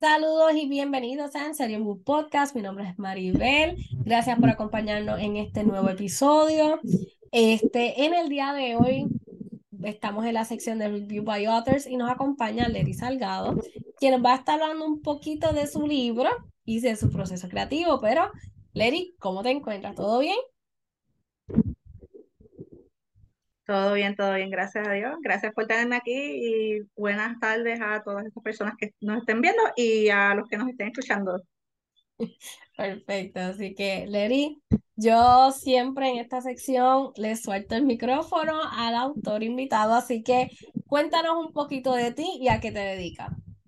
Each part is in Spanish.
Saludos y bienvenidos a En Serio Book Podcast. Mi nombre es Maribel. Gracias por acompañarnos en este nuevo episodio. En el día de hoy estamos en la sección de Review by Authors y nos acompaña Lery Salgado, quien nos va a estar hablando un poquito de su libro y de su proceso creativo. Pero, Lery, ¿cómo te encuentras? ¿Todo bien? Todo bien, gracias a Dios. Gracias por tenerme aquí y buenas tardes a todas estas personas que nos estén viendo y a los que nos estén escuchando. Perfecto, así que Lery, yo siempre en esta sección le suelto el micrófono al autor invitado, así que cuéntanos un poquito de ti y a qué te dedicas.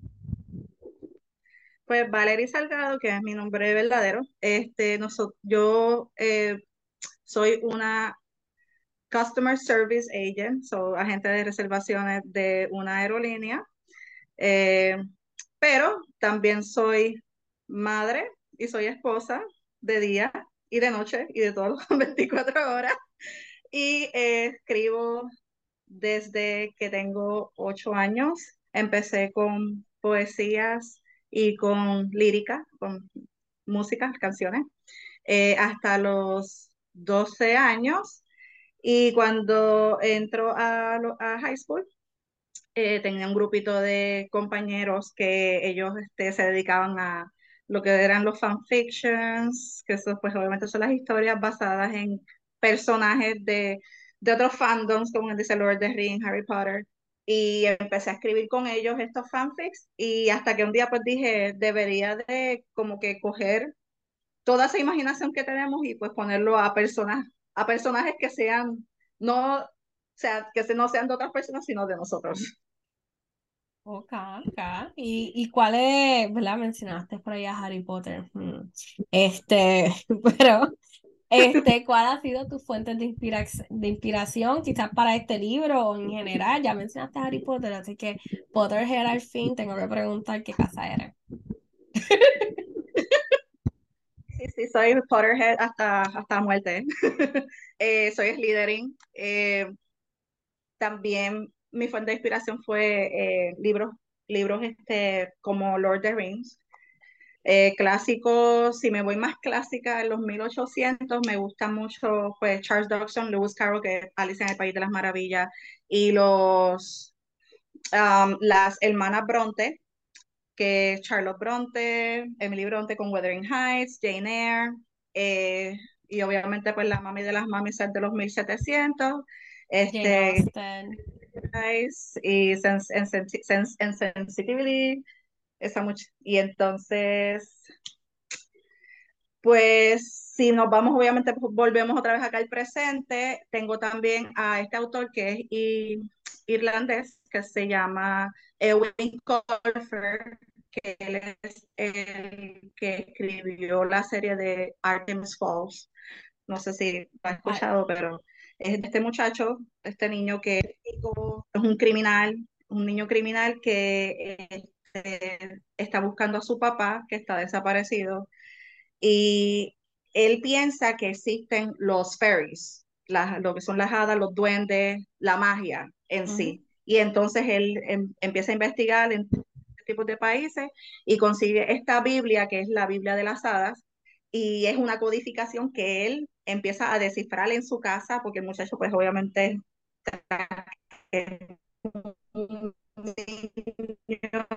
Pues Valerie Salgado, que es mi nombre verdadero, yo soy una Customer Service Agent, soy agente de reservaciones de una aerolínea, eh, pero también soy madre y soy esposa de día y de noche y de todas las 24 horas. Y escribo desde que tengo 8 años. Empecé con poesías y con lírica, con música, canciones, hasta los 12 años. Y cuando entro a high school, tenía un grupito de compañeros que ellos se dedicaban a lo que eran los fanfictions, que eso pues obviamente son las historias basadas en personajes de otros fandoms, como dice Lord of the Rings, Harry Potter, y empecé a escribir con ellos estos fanfics, y hasta que un día pues dije, debería de como que coger toda esa imaginación que tenemos y pues ponerlo a personajes que sean, no, o sea, no sean de otras personas, sino de nosotros. Ok, ok. ¿Y cuál es, verdad? Mencionaste por ahí a Harry Potter. Pero, ¿cuál ha sido tu fuente de inspiración, quizás para este libro o en general? Ya mencionaste a Harry Potter, así que Potterhead al fin, tengo que preguntar qué casa eres. Sí, sí, soy Potterhead hasta la muerte. Soy Slytherin. También mi fuente de inspiración fue libros como Lord of the Rings. Clásicos, si me voy más clásica, en los 1800 me gusta mucho pues, Charles Dodgson, Lewis Carroll, que es Alicia en el País de las Maravillas, y las hermanas Bronte, que es Charlotte Bronte, Emily Bronte con Wuthering Heights, Jane Eyre, eh, y obviamente pues la mami de las mamis de los 1700, Jane este, Austen. y and Sensitivity, y entonces, pues si nos vamos, obviamente pues, volvemos otra vez acá al presente, tengo también a este autor que es irlandés, que se llama Eowyn Colfer, que él es el que escribió la serie de Artemis Falls. No sé si lo has Ah, escuchado, pero es de este muchacho, este niño que es un criminal, un niño criminal que está buscando a su papá, que está desaparecido, y él piensa que existen los fairies, lo que son las hadas, los duendes, la magia en ujú. sí. Y entonces él empieza a investigar en tipos de países y consigue esta Biblia, que es la Biblia de las hadas, y es una codificación que él empieza a descifrar en su casa, porque el muchacho pues obviamente es un niño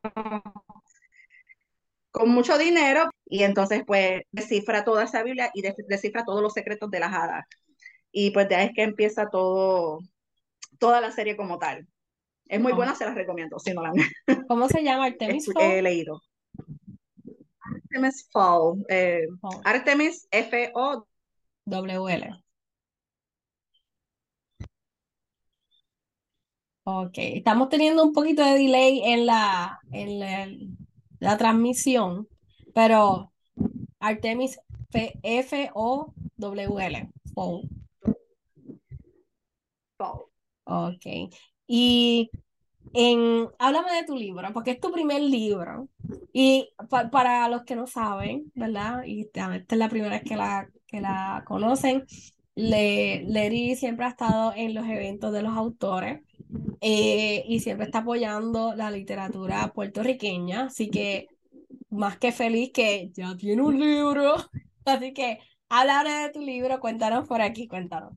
con mucho dinero, y entonces pues descifra toda esa Biblia y descifra todos los secretos de las hadas. Y pues de ahí es que empieza toda la serie como tal. Es muy Oh, buena, se las recomiendo, si no la han ¿cómo se llama Artemis Fowl? leído. Artemis Fowl, Oh, Artemis F-O. WL. Ok, estamos teniendo un poquito de delay la transmisión, pero Artemis Fowl. Fowl. Fowl. Ok. Y háblame de tu libro, porque es tu primer libro. Y para los que no saben, ¿verdad? Y esta es la primera vez que la conocen, Lery siempre ha estado en los eventos de los autores. y siempre está apoyando la literatura puertorriqueña, así que más que feliz que ya tiene un libro. Así que hablaré de tu libro, cuéntanos por aquí, cuéntanos.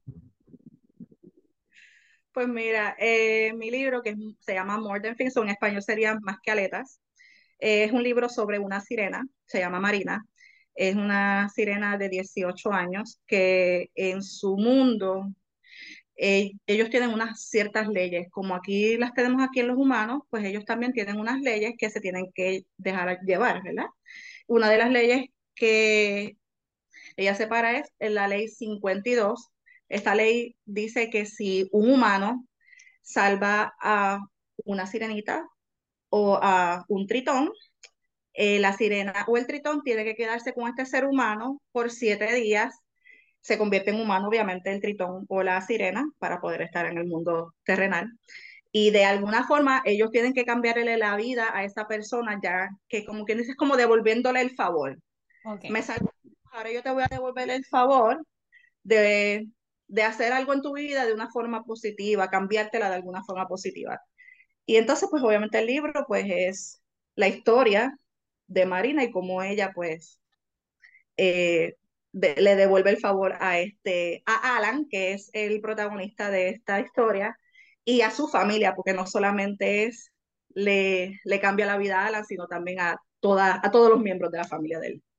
Pues mira, mi libro se llama More Than Things, o en español sería Más que Aletas, es un libro sobre una sirena, se llama Marina. Es una sirena de 18 años que en su mundo ellos tienen unas ciertas leyes, como aquí las tenemos aquí en los humanos, pues ellos también tienen unas leyes que se tienen que dejar llevar, ¿verdad? Una de las leyes que ella separa es en la ley 52. Esta ley dice que si un humano salva a una sirenita o a un tritón, la sirena o el tritón tiene que quedarse con este ser humano por 7 días. Se convierte en humano, obviamente, el tritón o la sirena para poder estar en el mundo terrenal. Y de alguna forma ellos tienen que cambiarle la vida a esa persona, ya que como quien dice, es como devolviéndole el favor. Ok, Me salvo, ahora yo te voy a devolver el favor de, de hacer algo en tu vida de una forma positiva, cambiártela de alguna forma positiva. Y entonces, pues obviamente el libro, pues es la historia de Marina y cómo ella, pues, eh, le devuelve el favor a Alan, que es el protagonista de esta historia, y a su familia, porque no solamente le cambia la vida a Alan, sino también a todos los miembros de la familia de él.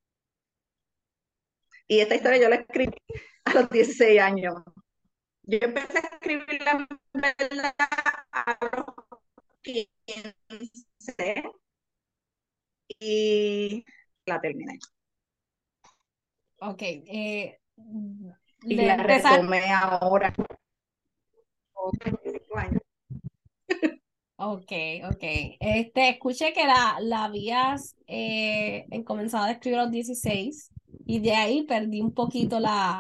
Y esta historia yo la escribí a los 16 años. Yo empecé a escribirla en verdad a los 15 y la terminé. ok. Y Le la empezar. retomé ahora con 35 años. Ok, ok. Escuché que la habías comenzado a escribir a los 16 y de ahí perdí un poquito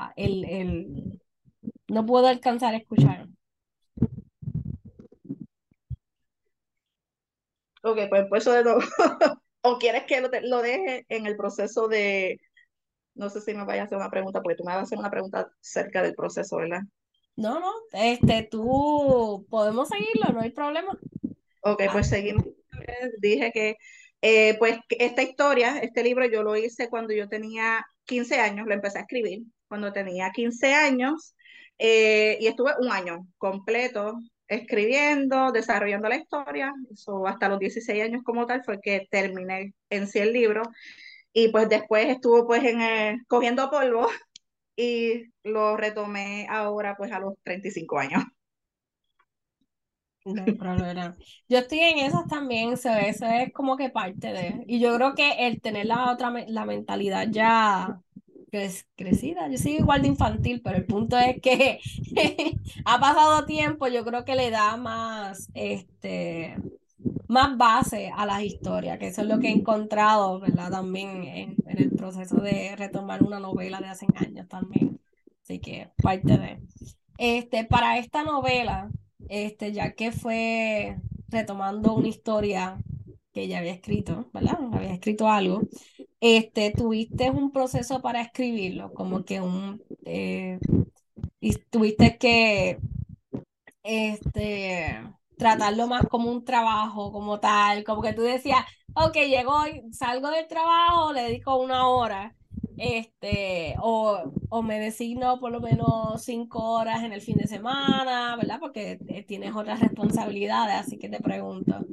no puedo alcanzar a escuchar. Ok, pues eso de nuevo. ¿O quieres que lo deje en el proceso de, no sé si me vayas a hacer una pregunta, porque tú me vas a hacer una pregunta cerca del proceso, ¿verdad? No, no, tú podemos seguirlo, no hay problema. Ok, Ah, pues seguimos. Dije que, pues, que esta historia, este libro, yo lo hice cuando yo tenía 15 años, lo empecé a escribir cuando tenía 15 años, y estuve un año completo escribiendo, desarrollando la historia. Eso hasta los 16 años como tal fue que terminé en sí el libro, y pues después estuvo pues cogiendo polvo y lo retomé ahora pues a los 35 años. no hay problema. Yo estoy en esas también, eso es como que parte de. Y yo creo que el tener la mentalidad ya crecida, yo sigo igual de infantil, pero el punto es que ha pasado tiempo, yo creo que le da más base a las historias, que eso es lo que he encontrado, ¿verdad? También en el proceso de retomar una novela de hace años también. Así que parte de. Para esta novela, ya que fue retomando una historia que ya había escrito, ¿verdad? Había escrito algo. Tuviste un proceso para escribirlo, como que y tuviste que tratarlo más como un trabajo, como tal, como que tú decías, ok, llego, salgo del trabajo, le dedico 1 hora, o me designo por lo menos 5 horas en el fin de semana, ¿verdad? Porque tienes otras responsabilidades, así que te pregunto.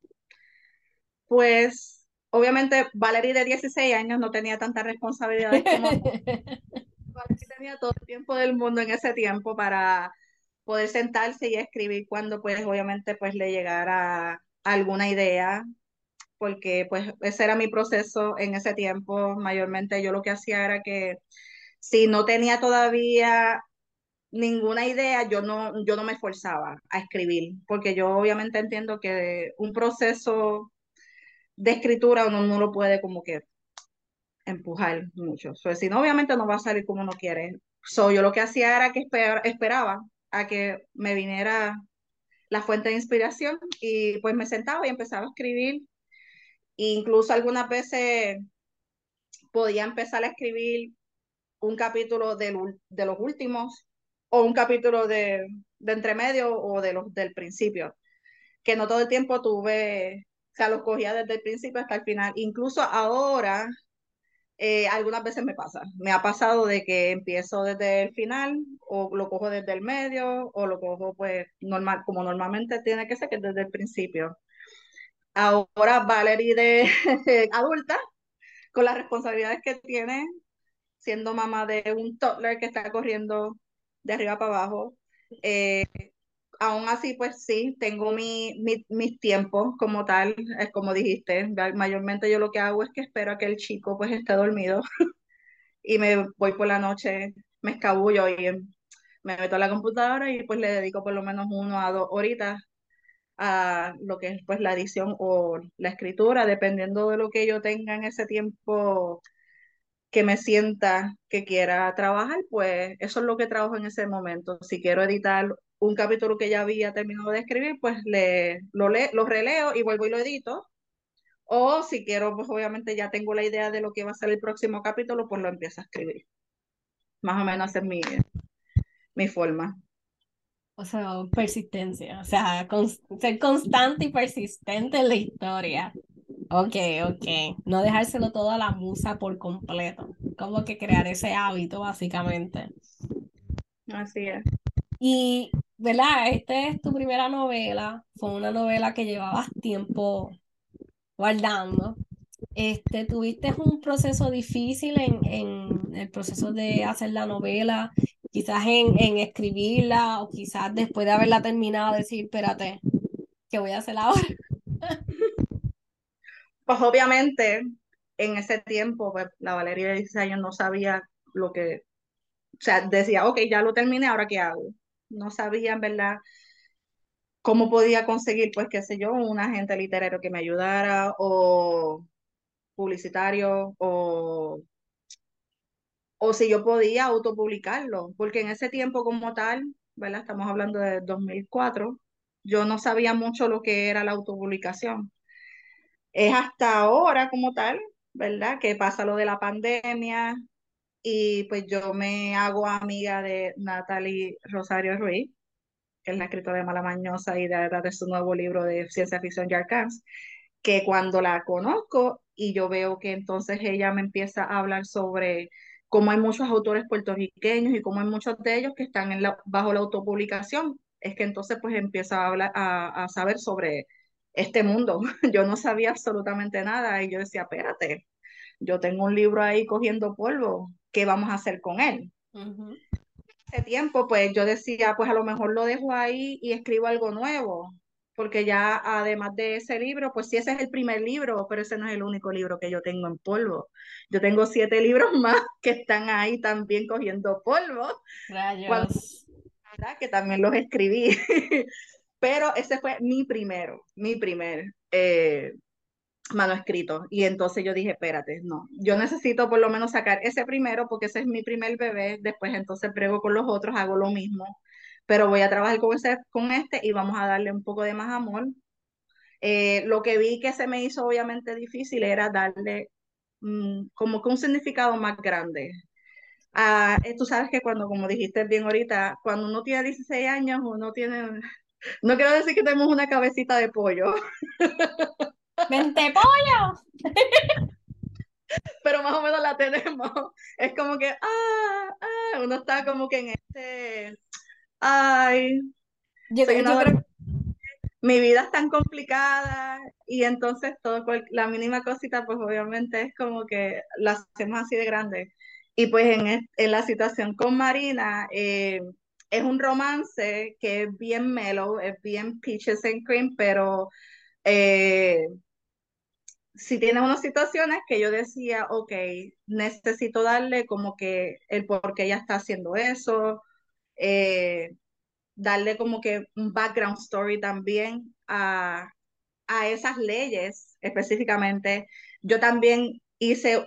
Pues obviamente Valerie de 16 años no tenía tantas responsabilidades como Valerie tenía todo el tiempo del mundo en ese tiempo para poder sentarse y escribir cuando pues obviamente pues le llegara alguna idea, porque pues ese era mi proceso en ese tiempo. Mayormente yo lo que hacía era que si no tenía todavía ninguna idea, yo no me esforzaba a escribir, porque yo obviamente entiendo que un proceso de escritura uno no lo puede como que empujar mucho. So, si no, obviamente no va a salir como uno quiere. So, yo lo que hacía era que esperaba a que me viniera la fuente de inspiración y pues me sentaba y empezaba a escribir. E incluso algunas veces podía empezar a escribir un capítulo de los últimos. o un capítulo de entremedio o de los del principio, que no todo el tiempo tuve, o sea, los cogía desde el principio hasta el final. Incluso ahora, algunas veces me ha pasado de que empiezo desde el final o lo cojo desde el medio o lo cojo pues normal, como normalmente tiene que ser, que desde el principio. Ahora Valerie de adulta, con las responsabilidades que tiene, siendo mamá de un toddler que está corriendo de arriba para abajo. Eh, Aún así, pues sí, tengo mis tiempos como tal, es como dijiste, mayormente yo lo que hago es que espero a que el chico pues esté dormido y me voy por la noche, me escabullo y me meto a la computadora y pues le dedico por lo menos 1 a 2 horitas a lo que es pues la edición o la escritura, dependiendo de lo que yo tenga en ese tiempo que me sienta que quiera trabajar, pues eso es lo que trabajo en ese momento. Si quiero editar un capítulo que ya había terminado de escribir, pues lo releo y vuelvo y lo edito. O si quiero, pues obviamente ya tengo la idea de lo que va a ser el próximo capítulo, pues lo empiezo a escribir. Más o menos esa es mi forma. O sea, persistencia, o sea, ser constante y persistente en la historia. Ok, ok. No dejárselo todo a la musa por completo. Como que crear ese hábito, básicamente. Así es. Y, ¿verdad? Esta es tu primera novela. Fue una novela que llevabas tiempo guardando. ¿Tuviste un proceso difícil en el proceso de hacer la novela? Quizás en escribirla o quizás después de haberla terminado decir, espérate, ¿qué voy a hacer ahora? Pues obviamente en ese tiempo, pues la Valeria de 16 años no sabía lo que, o sea, decía, ok, ya lo terminé, ¿ahora qué hago? No sabía en verdad cómo podía conseguir, pues, qué sé yo, un agente literario que me ayudara o publicitario o si yo podía autopublicarlo, porque en ese tiempo como tal, ¿verdad? Estamos hablando de 2004, yo no sabía mucho lo que era la autopublicación. Es hasta ahora como tal, ¿verdad? Que pasa lo de la pandemia y pues yo me hago amiga de Natalie Rosario Ruiz, que es la escritora de Malamañosa y de su nuevo libro de ciencia ficción Yarkans, que cuando la conozco y yo veo que entonces ella me empieza a hablar sobre cómo hay muchos autores puertorriqueños y cómo hay muchos de ellos que están bajo la autopublicación, es que entonces pues empiezo a hablar, a saber sobre este mundo. Yo no sabía absolutamente nada y yo decía, espérate, yo tengo un libro ahí cogiendo polvo, ¿qué vamos a hacer con él? Ujú. Ese tiempo, pues yo decía, pues a lo mejor lo dejo ahí y escribo algo nuevo, porque ya además de ese libro, pues sí, ese es el primer libro, pero ese no es el único libro que yo tengo en polvo. Yo tengo 7 libros más que están ahí también cogiendo polvo, cuando, Rayos. ¿verdad? Que también los escribí, pero ese fue mi primer manuscrito. Y entonces yo dije, espérate, no, yo necesito por lo menos sacar ese primero porque ese es mi primer bebé, después entonces brego con los otros, hago lo mismo, pero voy a trabajar con este y vamos a darle un poco de más amor. Lo que vi que se me hizo obviamente difícil era darle como que un significado más grande. Tú sabes que cuando, como dijiste bien ahorita, cuando uno tiene 16 años, uno tiene, no quiero decir que tenemos una cabecita de pollo, ¡Mente pollo! pero más o menos la tenemos. Es como que, uno está como que en ay, soy una Yo creo, mi vida es tan complicada y entonces la mínima cosita, pues obviamente es como que la hacemos así de grande. Y pues en la situación con Marina, es un romance que es bien mellow, es bien peaches and cream, pero eh, si tiene unas situaciones que yo decía, ok, necesito darle como que el por qué ella está haciendo eso, eh, darle como que un background story también a esas leyes específicamente. Yo también hice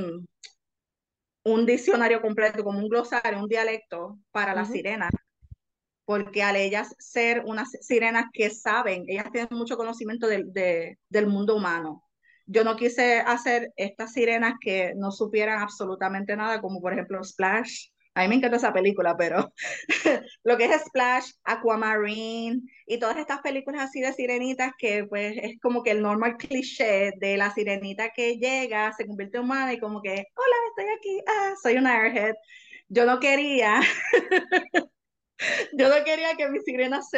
un diccionario completo, como un glosario, un dialecto para las ujú, sirenas, porque al ellas ser unas sirenas que saben, ellas tienen mucho conocimiento del mundo humano. Yo no quise hacer estas sirenas que no supieran absolutamente nada, como por ejemplo Splash. A mí me encanta esa película, pero lo que es Splash, Aquamarine y todas estas películas así de sirenitas que pues es como que el normal cliché de la sirenita que llega, se convierte en humana y como que, hola, estoy aquí, soy una airhead. Yo no quería, yo no quería que mis sirenas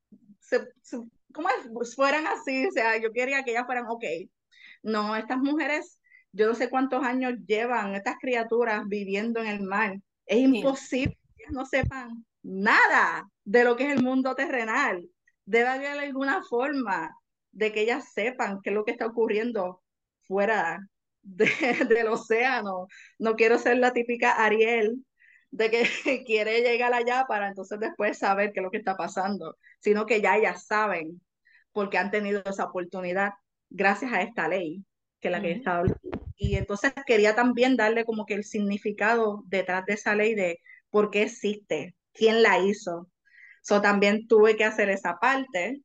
¿cómo es? Fueran así, o sea, yo quería que ellas fueran, ok, no, estas mujeres, yo no sé cuántos años llevan estas criaturas viviendo en el mar. Es Sí. imposible que ellas no sepan nada de lo que es el mundo terrenal. Debe haber alguna forma de que ellas sepan qué es lo que está ocurriendo fuera del océano. No quiero ser la típica Ariel de que quiere llegar allá para entonces después saber qué es lo que está pasando, sino que ya ellas saben porque han tenido esa oportunidad gracias a esta ley que es la que Ujú. estaba hablando. Y entonces quería también darle como que el significado detrás de esa ley de por qué existe, quién la hizo. So, también tuve que hacer esa parte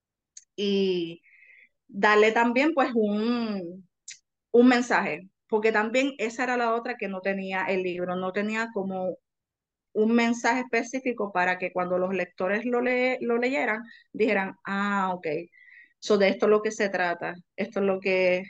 y darle también pues un mensaje, porque también esa era la otra que no tenía el libro, no tenía como un mensaje específico para que cuando los lectores lo leyeran, dijeran, ok, so de esto es lo que se trata, esto es lo que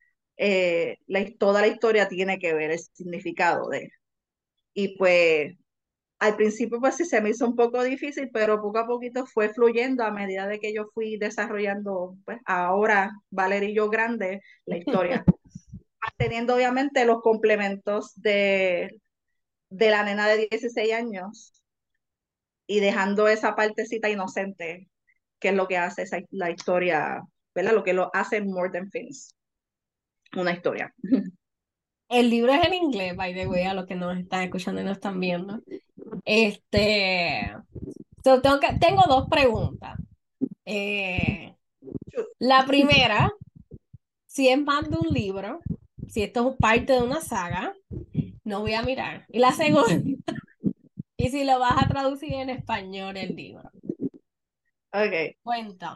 toda la historia tiene que ver, el significado de. Y pues al principio pues sí se me hizo un poco difícil, pero poco a poquito fue fluyendo a medida de que yo fui desarrollando, pues ahora Valerillo Grande, la historia, teniendo obviamente los complementos de la nena de 16 años y dejando esa partecita inocente, que es lo que hace la historia, ¿verdad? Lo que lo hace More Than Things, una historia. El libro es en inglés, by the way, a los que nos están escuchando y nos están viendo. Este, tengo dos preguntas. Eh, la primera, si es más de un libro, si esto es parte de una saga, no voy a mirar. Y la segunda, y si lo vas a traducir en español el libro. Ok, Cuenta.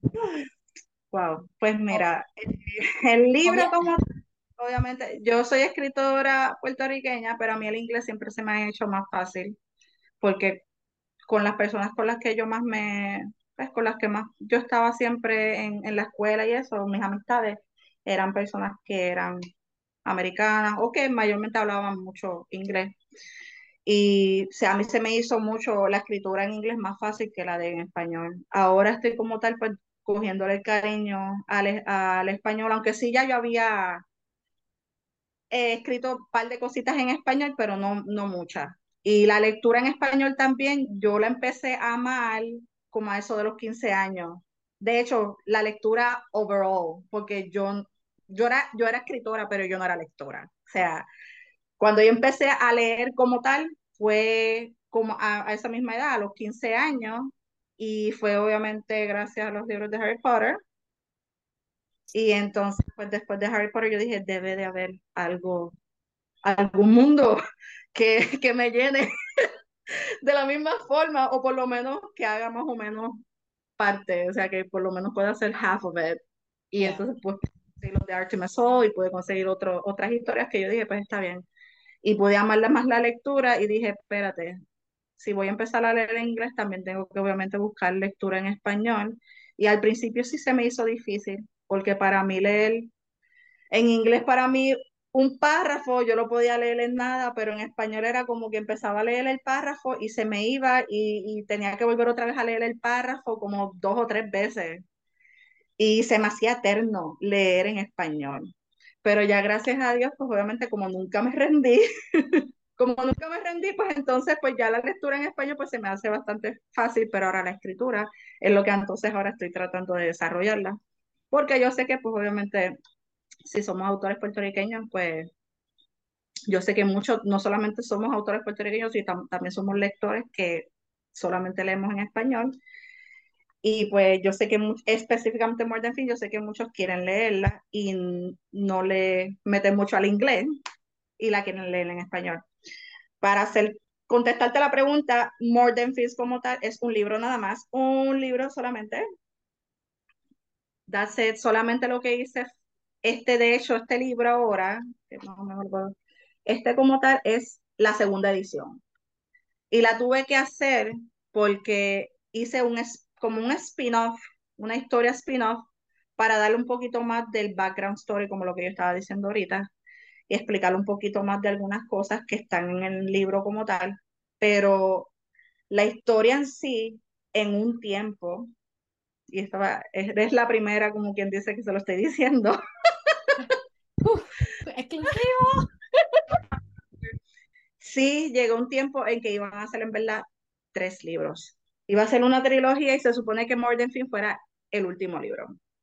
wow. Pues O- mira, el libro obvia- como, obviamente, yo soy escritora puertorriqueña, pero a mí el inglés siempre se me ha hecho más fácil, porque con las personas con las que yo más pues con las que más yo estaba siempre en la escuela y eso, mis amistades, eran personas que eran americanas o que mayormente hablaban mucho inglés. Y o sea, a mí se me hizo mucho la escritura en inglés más fácil que la de en español. Ahora estoy como tal, pues cogiéndole el cariño al español, aunque sí ya yo había escrito un par de cositas en español, pero no muchas. Y la lectura en español también, yo la empecé a amar como a eso de los 15 años. De hecho, la lectura overall, porque yo era escritora, pero yo no era lectora. O sea, cuando yo empecé a leer como tal, fue como a esa misma edad, a los 15 años, y fue obviamente gracias a los libros de Harry Potter. Y entonces, pues después de Harry Potter, yo dije, debe de haber algún mundo que me llene de la misma forma, o por lo menos que haga más o menos parte, o sea, que por lo menos pueda hacer half of it. Y yeah. entonces, pues, conseguir los de Artemis Hall y pude conseguir otras historias que yo dije, pues está bien. Y pude amarla más la lectura y dije, espérate, si voy a empezar a leer en inglés, también tengo que obviamente buscar lectura en español. Y al principio sí se me hizo difícil, porque para mí leer en inglés, para mí un párrafo yo lo podía leer en nada, pero en español era como que empezaba a leer el párrafo y se me iba y tenía que volver otra vez a leer el párrafo como 2 o 3 veces. Y se me hacía eterno leer en español. Pero ya gracias a Dios, pues obviamente como nunca me rendí, pues entonces pues ya la lectura en español pues se me hace bastante fácil, pero ahora la escritura es lo que entonces ahora estoy tratando de desarrollarla. Porque yo sé que pues obviamente si somos autores puertorriqueños, pues yo sé que muchos, no solamente somos autores puertorriqueños, sino también somos lectores que solamente leemos en español. Y pues yo sé que específicamente More Than Fiction, yo sé que muchos quieren leerla y no le meten mucho al inglés y la quieren leer en español. Para contestarte la pregunta, More Than Fiction como tal es un libro nada más, un libro solamente. That's it, solamente lo que hice, de hecho, este libro ahora, que no me acuerdo, este como tal es la segunda edición. Y la tuve que hacer porque hice como un spin-off, una historia spin-off, para darle un poquito más del background story, como lo que yo estaba diciendo ahorita, y explicarle un poquito más de algunas cosas que están en el libro como tal. Pero la historia en sí, en un tiempo, y es la primera, como quien dice que se lo estoy diciendo. Uf, exclusivo. Sí, llegó un tiempo en que iban a hacer en verdad 3 libros. Iba a ser una trilogía y se supone que Morden Finn fuera el último libro.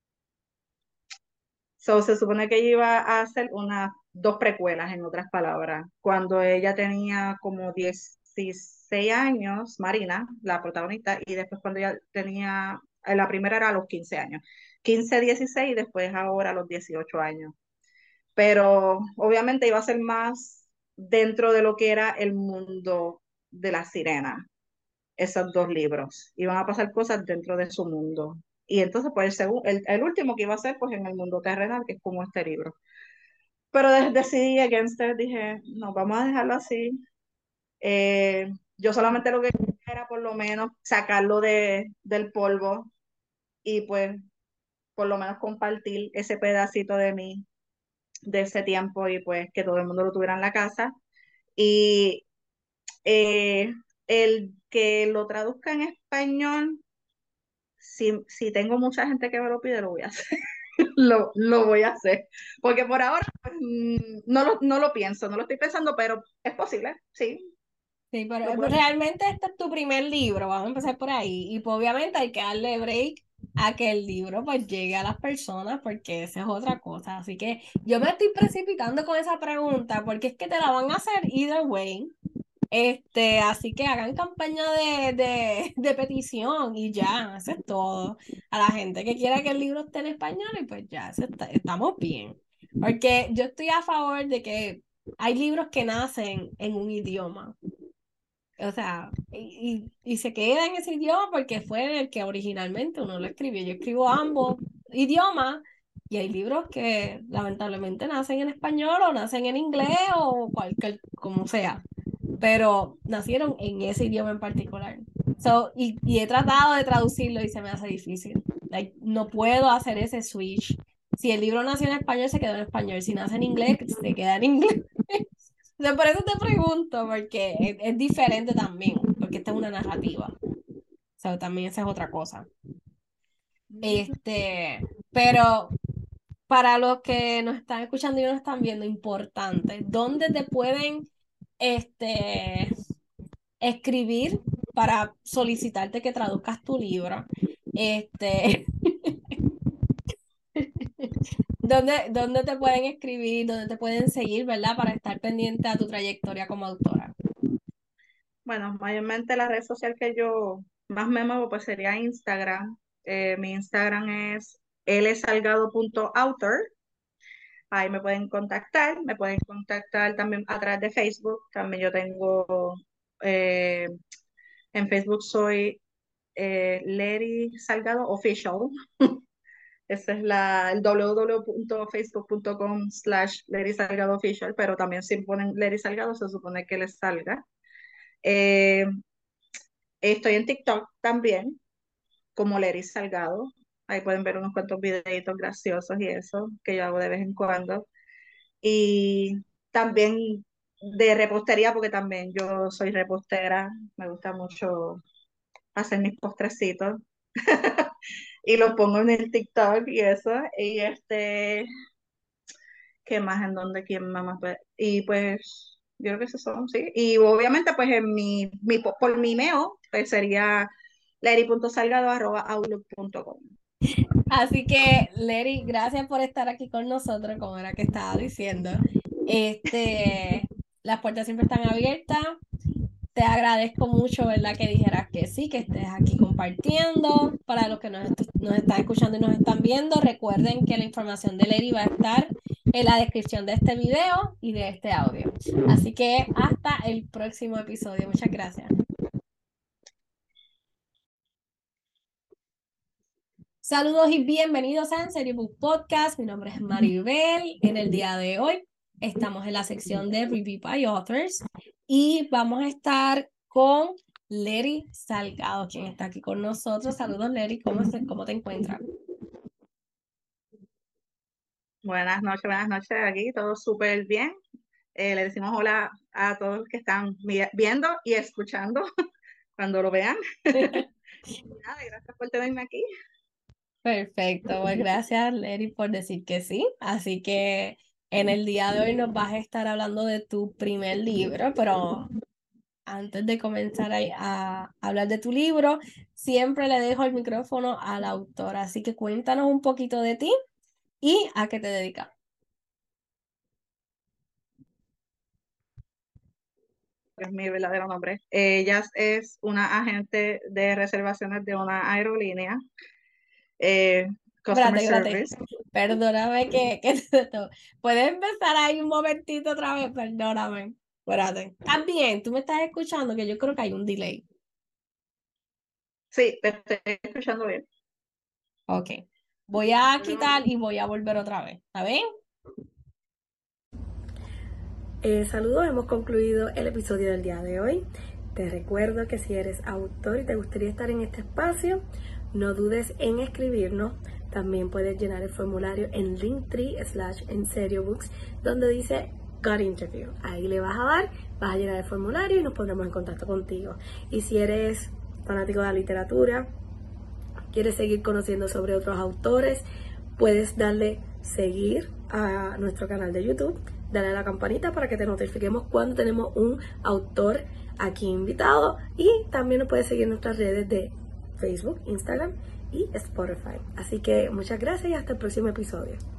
So, se supone que ella iba a hacer 2 precuelas, en otras palabras. Cuando ella tenía como 16 años, Marina, la protagonista, y después cuando ella tenía, la primera era a los 15 años. 15, 16 y después ahora a los 18 años. Pero obviamente iba a ser más dentro de lo que era el mundo de la sirena, esos 2 libros. Iban a pasar cosas dentro de su mundo. Y entonces, pues, el último que iba a ser, pues, en el mundo terrenal, que es como este libro. Pero decidí against it, dije, no, vamos a dejarlo así. Yo solamente lo que quería era por lo menos sacarlo del polvo y pues por lo menos compartir ese pedacito de mí, de ese tiempo y pues que todo el mundo lo tuviera en la casa. Y eh, el que lo traduzca en español, si tengo mucha gente que me lo pide, lo voy a hacer. Lo voy a hacer. Porque por ahora pues, no lo pienso, no lo estoy pensando, pero es posible, sí, Sí, pero lo puedo hacer. realmente este es tu primer libro, vamos a empezar por ahí. Y pues obviamente hay que darle break a que el libro pues llegue a las personas porque esa es otra cosa. Así que yo me estoy precipitando con esa pregunta porque es que te la van a hacer either way. Así que hagan campaña de petición y ya, eso es todo. A la gente que quiera que el libro esté en español y pues ya, estamos bien. Porque yo estoy a favor de que hay libros que nacen en un idioma. O sea, y se queda en ese idioma porque fue el que originalmente uno lo escribió. Yo escribo ambos idiomas y hay libros que lamentablemente nacen en español o nacen en inglés o cualquier, como sea, pero nacieron en ese idioma en particular. So, y he tratado de traducirlo y se me hace difícil. Like, no puedo hacer ese switch. Si el libro nació en español, se quedó en español. Si nace en inglés, se queda en inglés. O sea, por eso te pregunto, porque es diferente también, porque esta es una narrativa. O sea, también esa es otra cosa. Pero para los que nos están escuchando y nos están viendo, importante, ¿dónde te pueden este, escribir para solicitarte que traduzcas tu libro? Este, ¿dónde te pueden escribir? ¿Dónde te pueden seguir, verdad? Para estar pendiente a tu trayectoria como autora. Bueno, mayormente la red social que yo más me muevo pues sería Instagram. Mi Instagram es lsalgado.author. Ahí me pueden contactar también a través de Facebook. También yo tengo, eh, en Facebook soy Lady Salgado Official. Ese es el www.facebook.com/Lady Salgado Official, pero también si ponen Lady Salgado se supone que les salga. Eh, Estoy en TikTok también, como Lady Salgado. Ahí pueden ver unos cuantos videitos graciosos y eso, que yo hago de vez en cuando. Y también de repostería, porque también yo soy repostera, me gusta mucho hacer mis postrecitos y los pongo en el TikTok y eso. Y ¿qué más? ¿En dónde? ¿Quién más? Y pues, yo creo que esos son, sí. Y obviamente, pues en por mi email, pues sería lady.salgado@outlook.com. Así que, Lery, gracias por estar aquí con nosotros, como era que estaba diciendo. Las puertas siempre están abiertas. Te agradezco mucho, ¿verdad? Que dijeras que sí, que estés aquí compartiendo. Para los que nos están escuchando y nos están viendo, recuerden que la información de Lery va a estar en la descripción de este video y de este audio. Así que hasta el próximo episodio. Muchas gracias. Saludos y bienvenidos a En Serio Book Podcast. Mi nombre es Maribel. En el día de hoy estamos en la sección de Review by Authors y vamos a estar con Lery Salgado, quien está aquí con nosotros. Saludos, Lery, ¿cómo te encuentras? Buenas noches, aquí todo súper bien. Le decimos hola a todos los que están viendo y escuchando cuando lo vean. Nada, gracias por tenerme aquí. Perfecto, pues gracias, Lery, por decir que sí. Así que en el día de hoy nos vas a estar hablando de tu primer libro, pero antes de comenzar a hablar de tu libro, siempre le dejo el micrófono al autor. Así que cuéntanos un poquito de ti y a qué te dedicas. Es mi verdadero nombre. Ella es una agente de reservaciones de una aerolínea, eh, Customer Espérate. Service. Perdóname ¿Puedes empezar ahí un momentito otra vez? Perdóname. Espérate. ¿Estás bien? ¿Tú me estás escuchando? Que yo creo que hay un delay. Sí, te estoy escuchando bien. Ok. Voy a quitar y voy a volver otra vez. ¿Está bien? Saludos, hemos concluido el episodio del día de hoy. Te recuerdo que si eres autor y te gustaría estar en este espacio, no dudes en escribirnos. También puedes llenar el formulario en linktree/enseriobooks, donde dice Got Interview. Ahí le vas a dar, vas a llenar el formulario y nos pondremos en contacto contigo. Y si eres fanático de la literatura, quieres seguir conociendo sobre otros autores, puedes darle seguir a nuestro canal de YouTube, darle a la campanita para que te notifiquemos cuando tenemos un autor aquí invitado, y también nos puedes seguir en nuestras redes de Facebook, Instagram y Spotify. Así que muchas gracias y hasta el próximo episodio.